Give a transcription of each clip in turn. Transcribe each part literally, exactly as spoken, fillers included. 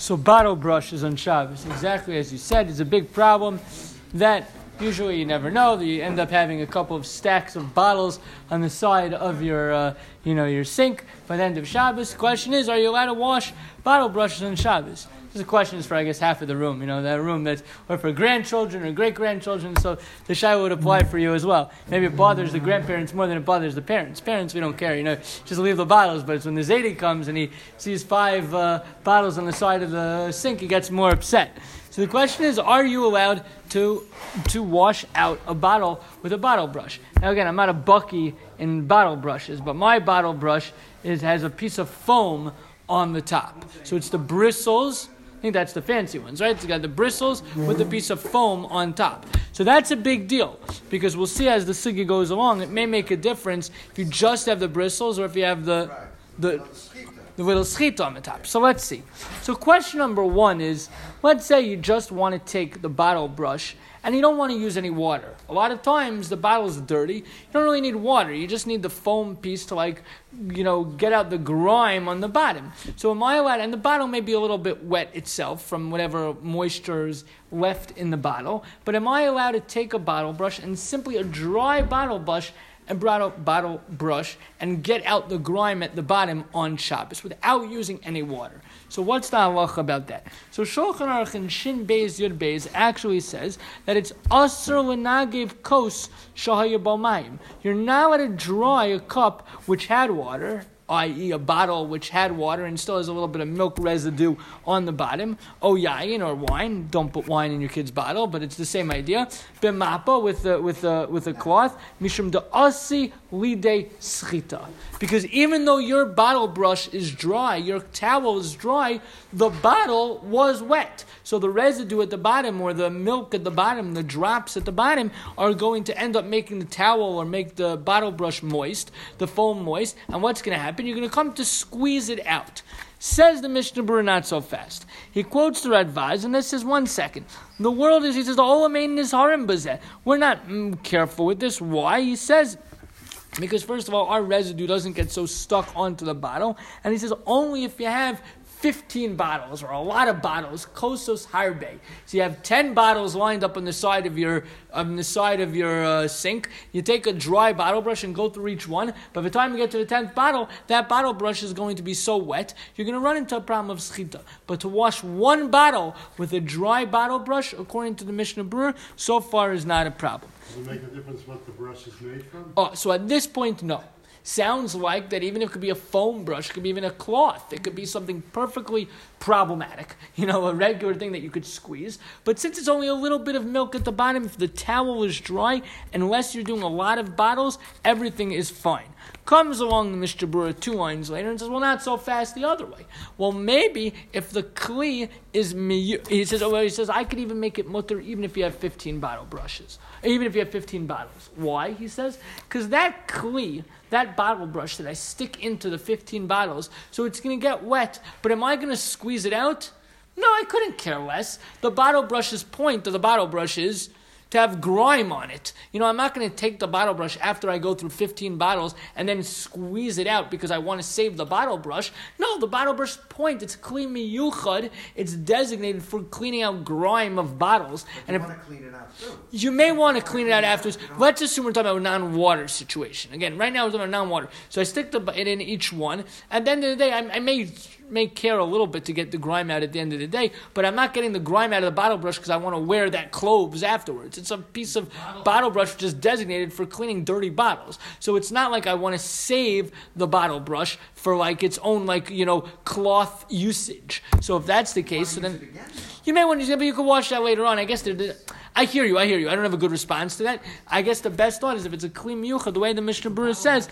So bottle brushes on Shabbos, exactly as you said, is a big problem that usually you never know. That you end up having a couple of stacks of bottles on the side of your, uh, you know, your sink by the end of Shabbos. The question is, are you allowed to wash bottle brushes on Shabbos? This question is for, I guess, half of the room. You know, that room that's or for grandchildren or great grandchildren. So the shayla would apply for you as well. Maybe it bothers the grandparents more than it bothers the parents. Parents, we don't care. You know, just leave the bottles. But it's when the Zaidi comes and he sees five uh, bottles on the side of the sink, he gets more upset. So the question is, are you allowed to to wash out a bottle with a bottle brush? Now again, I'm not a bucky in bottle brushes, but my bottle brush is has a piece of foam on the top. So it's the bristles. I think that's the fancy ones, right? It's got the bristles with a piece of foam on top. So that's a big deal because we'll see as the sugi goes along, it may make a difference if you just have the bristles or if you have the the, the little schita on the top. So let's see. So question number one is, let's say you just want to take the bottle brush and you don't want to use any water. A lot of times the bottle's dirty. You don't really need water. You just need the foam piece to like, you know, get out the grime on the bottom. So am I allowed, and the bottle may be a little bit wet itself from whatever moisture is left in the bottle, but am I allowed to take a bottle brush and simply a dry bottle brush and bottle, bottle brush and get out the grime at the bottom on Shabbos without using any water? So what's the halacha about that? So Shulchan Aruch in Shin Beis Yud Beis actually says that it's asur l'nagev kos shahaya b'mayim. You're not allowed to dry a cup which had water, that is a bottle which had water and still has a little bit of milk residue on the bottom, or yayin or wine. Don't put wine in your kid's bottle, but it's the same idea. B'mapa with a, with a, with a cloth, mishum da'asi lidei schita. Because even though your bottle brush is dry, your towel is dry, the bottle was wet. So the residue at the bottom or the milk at the bottom, the drops at the bottom are going to end up making the towel or make the bottle brush moist, the foam moist. And what's going to happen? You're going to come to squeeze it out. Says the Mishnah Berurah not so fast. He quotes the Radvaz and this says, one second. The world is, he says, the Olamein is harim bazeh. We're not mm, careful with this. Why? He says, because first of all, our residue doesn't get so stuck onto the bottle. And he says, only if you have fifteen bottles or a lot of bottles, kosos harbe. So you have ten bottles lined up on the side of your on the side of your uh, sink. You take a dry bottle brush and go through each one. By the time you get to the tenth bottle, that bottle brush is going to be so wet, you're going to run into a problem of schita. But to wash one bottle with a dry bottle brush, according to the Mishnah Berurah, so far is not a problem. Does it make a difference what the brush is made from? Oh, so at this point, no. Sounds like that even if it could be a foam brush, it could be even a cloth, it could be something perfectly problematic, you know, a regular thing that you could squeeze. But since it's only a little bit of milk at the bottom, if the towel is dry, unless you're doing a lot of bottles, everything is fine. Comes along the Mishnah Berurah two lines later and says, well, not so fast the other way. Well, maybe if the kli is miyu, he says, oh, well, he says, I could even make it mutter even if you have fifteen bottle brushes, even if you have fifteen bottles. Why? He says, because that kli, that bottle brush that I stick into the fifteen bottles, so it's going to get wet, but am I going to squeeze it out? No, I couldn't care less. The bottle brush's point of the bottle brush is to have grime on it. You know, I'm not going to take the bottle brush after I go through fifteen bottles and then squeeze it out because I want to save the bottle brush. No, the bottle brush point, it's kli miyuchad. It's designated for cleaning out grime of bottles. But and you if, want to clean it out too. You may want to clean it out afterwards. Let's assume we're talking about a non-water situation. Again, right now we're talking about non-water. So I stick the, it in each one. At the end of the day, I, I may... may care a little bit to get the grime out at the end of the day, but I'm not getting the grime out of the bottle brush because I want to wear that clothes afterwards. It's a piece of bottle, bottle brush which is designated for cleaning dirty bottles. So it's not like I want to save the bottle brush for like its own like, you know, cloth usage. So if that's the case, so then you may want to use it, but you can wash that later on. I guess they're, I hear you, I hear you. I don't have a good response to that. I guess the best thought is if it's a kli miyuchad, the way the Mishnah Berurah says,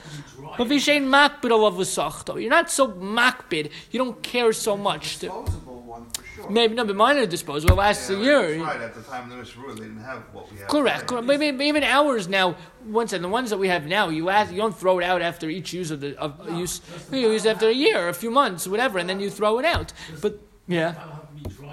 you're not so makbid, you don't care so much. To, disposable one for sure. maybe, no, but mine are disposable. It lasts yeah, a year. Right, at the time of the Mishnah Berurah, they didn't have what we have. Correct, correct. Maybe, even ours now, once and the ones that we have now, you ask, you don't throw it out after each use of the of no, use. You use it after a year, or a few months, whatever, and then you throw it out. But yeah.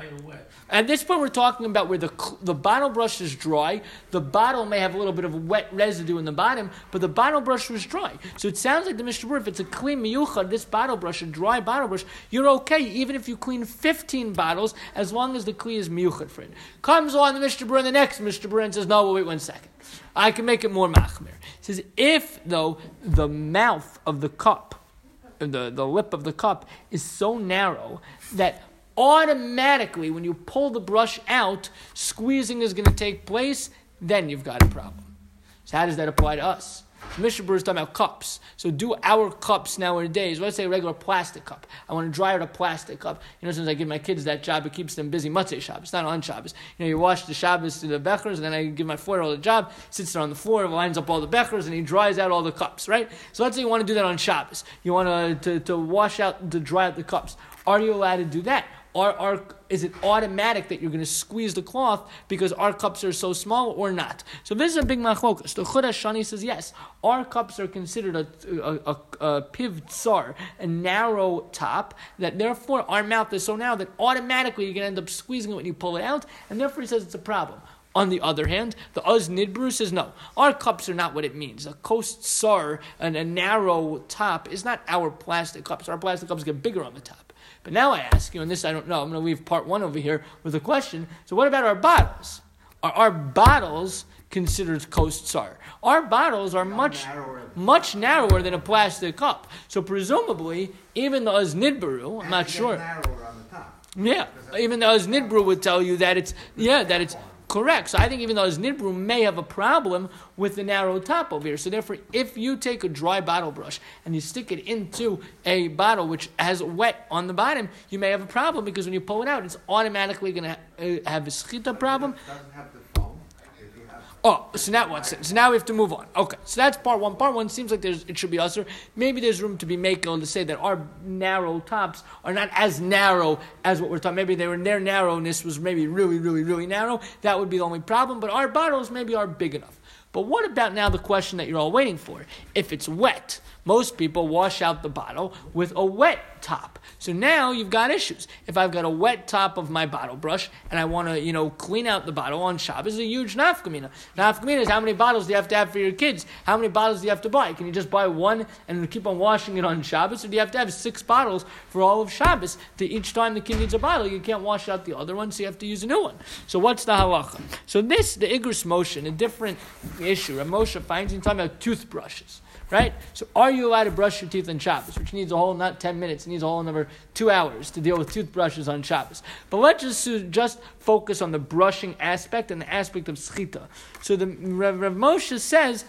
dry or wet? At this point, we're talking about where the the bottle brush is dry. The bottle may have a little bit of wet residue in the bottom, but the bottle brush was dry. So it sounds like the Mishnah Berurah, if it's a clean miyuchad, this bottle brush, a dry bottle brush, you're okay, even if you clean fifteen bottles, as long as the kli is miyuchad for it. Comes on the Mishnah Berurah, the next Mishnah Berurah, and says, no, well, wait one second. I can make it more machmir. It says, if, though, the mouth of the cup, the, the lip of the cup, is so narrow that automatically, when you pull the brush out, squeezing is going to take place, then you've got a problem. So how does that apply to us? Mishnah Berurah is talking about cups. So do our cups nowadays. Let's say a regular plastic cup. I want to dry out a plastic cup. You know, since I give my kids that job, it keeps them busy. Matzeh Shabbos, not on Shabbos. You know, you wash the Shabbos to the bechers, and then I give my four-year-old a job, sits there on the floor, lines up all the bechers, and he dries out all the cups, right? So let's say you want to do that on Shabbos. You want to, to, to wash out, to dry out the cups. Are you allowed to do that? Are, are, is it automatic that you're going to squeeze the cloth because our cups are so small or not? So this is a big machlokas. The Chud HaShani says yes. Our cups are considered a, a, a, a piv tsar, a narrow top, that therefore our mouth is so narrow that automatically you're going to end up squeezing it when you pull it out, and therefore he says it's a problem. On the other hand, the Uz Nidbru says no. Our cups are not what it means. A coast sar and a narrow top is not our plastic cups. Our plastic cups get bigger on the top. But now I ask you, and this I don't know, I'm going to leave part one over here with a question. So what about our bottles? Are our bottles considered coast sar? Our bottles are much narrower. much narrower than a plastic cup. So presumably, even the Uz Nidbru, I'm not sure. Narrower on the top. Yeah, even the Uz Nidbru would tell you that it's, yeah, that it's correct. So I think even though Uz Nidbru may have a problem with the narrow top over here. So therefore, if you take a dry bottle brush and you stick it into a bottle which has wet on the bottom, you may have a problem because when you pull it out, it's automatically going to ha- uh, have a schita problem. It doesn't have the foam. If you have Oh, so now what's it? So now we have to move on. Okay, so that's part one. Part one seems like there's it should be usher. Maybe there's room to be makel to say that our narrow tops are not as narrow as what we're talking. Maybe they were their narrowness was maybe really, really, really narrow. That would be the only problem. But our bottles maybe are big enough. But what about now the question that you're all waiting for? If it's wet, most people wash out the bottle with a wet top. So now you've got issues. If I've got a wet top of my bottle brush and I want to, you know, clean out the bottle on Shabbos, a huge nafkamina. Nafkamina is how many bottles do you have to have for your kids? How many bottles do you have to buy? Can you just buy one and keep on washing it on Shabbos? Or do you have to have six bottles for all of Shabbos? To each time the kid needs a bottle, you can't wash out the other one, so you have to use a new one. So what's the halacha? So this, the Igros Moshe, a different issue. Rav Moshe finds him talking about toothbrushes. Right? So are you allowed to brush your teeth on Shabbos, which needs a whole, not ten minutes, it needs a whole another two hours to deal with toothbrushes on Shabbos. But let's just, just focus on the brushing aspect and the aspect of schita. So the Rav, Rav Moshe says,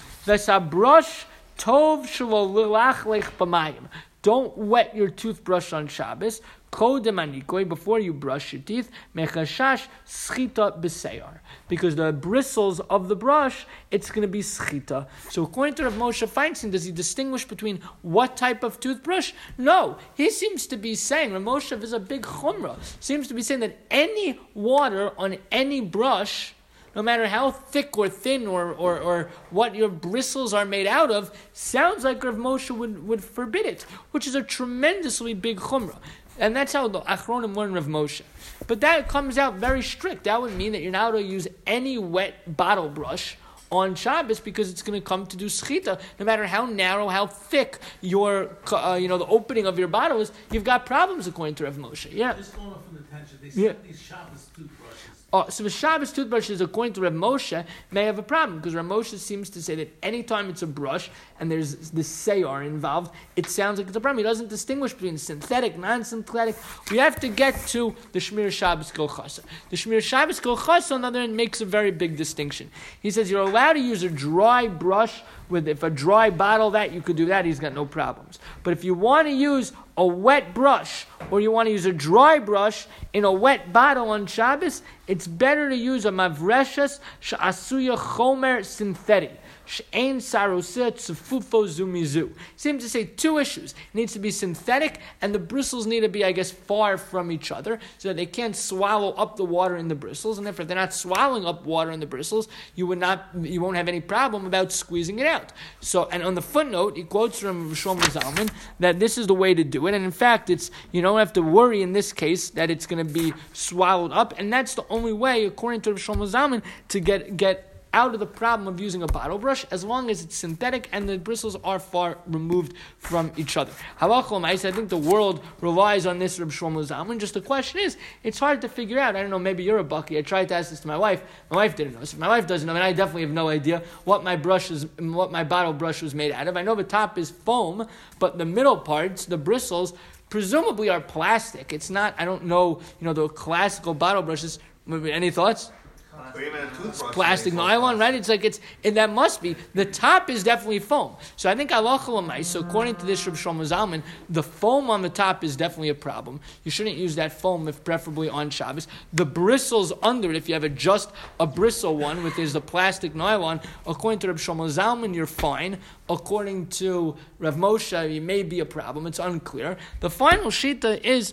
Vesabrush tov shelo lilach lech b'mayim. Don't wet your toothbrush on Shabbos. Kodem anikoy, before you brush your teeth, mechashash schita b'seyar. Because the bristles of the brush, it's going to be schita. So according to Rav Moshe Feinstein, does he distinguish between what type of toothbrush? No. He seems to be saying, Rav Moshe is a big chumrah, seems to be saying that any water on any brush, no matter how thick or thin or, or, or what your bristles are made out of, sounds like Rav Moshe would, would forbid it, which is a tremendously big chumrah. And that's how the Achronim learn Rav Moshe. But that comes out very strict. That would mean that you're not allowed to use any wet bottle brush on Shabbos because it's going to come to do schita. No matter how narrow, how thick your, uh, you know, the opening of your bottle is, you've got problems according to Rav Moshe. Yeah. Just going off from the tangent, they Yeah. said these Shabbos toothbrushes. Oh, so the Shabbos toothbrushes, according to Rav Moshe, may have a problem because Rav Moshe seems to say that anytime it's a brush and there's the sayar involved, it sounds like it's a problem. He doesn't distinguish between synthetic, non-synthetic. We have to get to the Shmir Shabbos Kolchasa. The Shmir Shabbos Kolchasa, on the other hand, makes a very big distinction. He says you're allowed to use a dry brush with, if a dry bottle, that you could do that, he's got no problems. But if you want to use a wet brush, or you want to use a dry brush in a wet bottle on Shabbos, it's better to use a mavreshas sha'asuya chomer synthetic. she'ein saroset tzufufo zumizu. Seems to say two issues. It needs to be synthetic, and the bristles need to be, I guess, far from each other, so that they can't swallow up the water in the bristles. And if they're not swallowing up water in the bristles, you would not, you won't have any problem about squeezing it out. So, and on the footnote, he quotes from Shlomo Zalman that this is the way to do it. And in fact, it's you don't have to worry in this case that it's going to be swallowed up, and that's the only way, according to Shlomo Zalman, to get get out of the problem of using a bottle brush, as long as it's synthetic and the bristles are far removed from each other. Halachah l'maaseh, I think the world relies on this Reb Shlomo Zalman. Just the question is, it's hard to figure out. I don't know, maybe you're a bucky. I tried to ask this to my wife. My wife didn't know. So if my wife doesn't know, and I definitely have no idea what my brush is, what my bottle brush was made out of. I know the top is foam, but the middle parts, the bristles, presumably are plastic. It's not, I don't know, you know, the classical bottle brushes. Any thoughts? Or even a toothbrush. Plastic nylon, right? It's like it's, and that must be, the top is definitely foam. So I think halacha l'maaseh, so according to this Reb Shlomo Zalman, the foam on the top is definitely a problem. You shouldn't use that foam, if preferably on Shabbos. The bristles under it, if you have a, just a bristle one, with is the plastic nylon, according to Reb Shlomo Zalman, you're fine. According to Rav Moshe, it may be a problem. It's unclear. The final shita is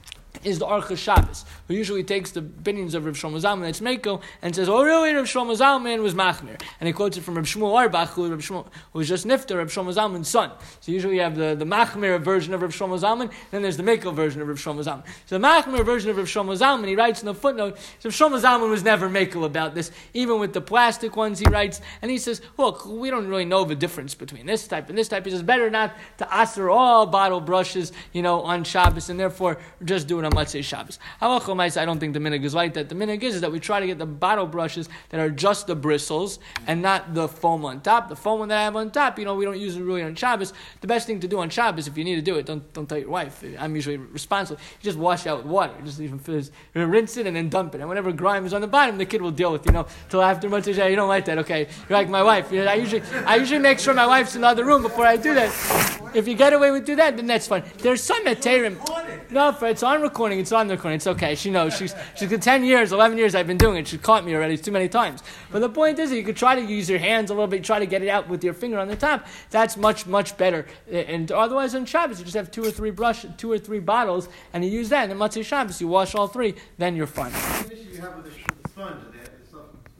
is the Aruch Shabbos, who usually takes the opinions of Rav Shlomo Zalman, that's Meiko, and says, oh really, Rav Shlomo Zalman was Machmir. And he quotes it from Rav Shmuel Auerbach, who, Rav Shmuel, who was just Nifter, Rav Shlomo Zalman's son. So usually you have the, the Machmir version of Rav Shlomo Zalman, then there's the Meiko version of Rav Shlomo Zalman. So the Machmir version of Rav Shlomo Zalman, he writes in the footnote, so Rav Shlomo Zalman was never Meiko about this, even with the plastic ones he writes, and he says, look, we don't really know the difference between this type and this type. He says, better not to aser all bottle brushes, you know, on Shabbos, and therefore just do it on Motzei Shabbos. Halacha l'maaseh, I don't think the minhag is like that. The minhag is, is that we try to get the bottle brushes that are just the bristles and not the foam on top. The foam that I have on top, you know, we don't use it really on Shabbos. The best thing to do on Shabbos, if you need to do it, don't don't tell your wife. I'm usually responsible. You just wash it out with water. Just even fizz, rinse it and then dump it. And whatever grime is on the bottom, the kid will deal with. You know, till after Motzei Shabbos. You don't like that, okay? You're like my wife. You know, I usually I usually make sure my wife's in the other room before I do that. If you get away with do that, then that's fine. There's some heterim. No, for it's on recording. It's on recording. It's okay. She knows. She's she's got ten years, eleven years. I've been doing it. She caught me already too many times. But the point is, that you could try to use your hands a little bit. Try to get it out with your finger on the top. That's much much better. And otherwise, on Shabbos, you just have two or three brush, two or three bottles, and you use that. And then Motzei Shabbos, you wash all three. Then you're fine. The issue you have with the, the sponge, the, the stuff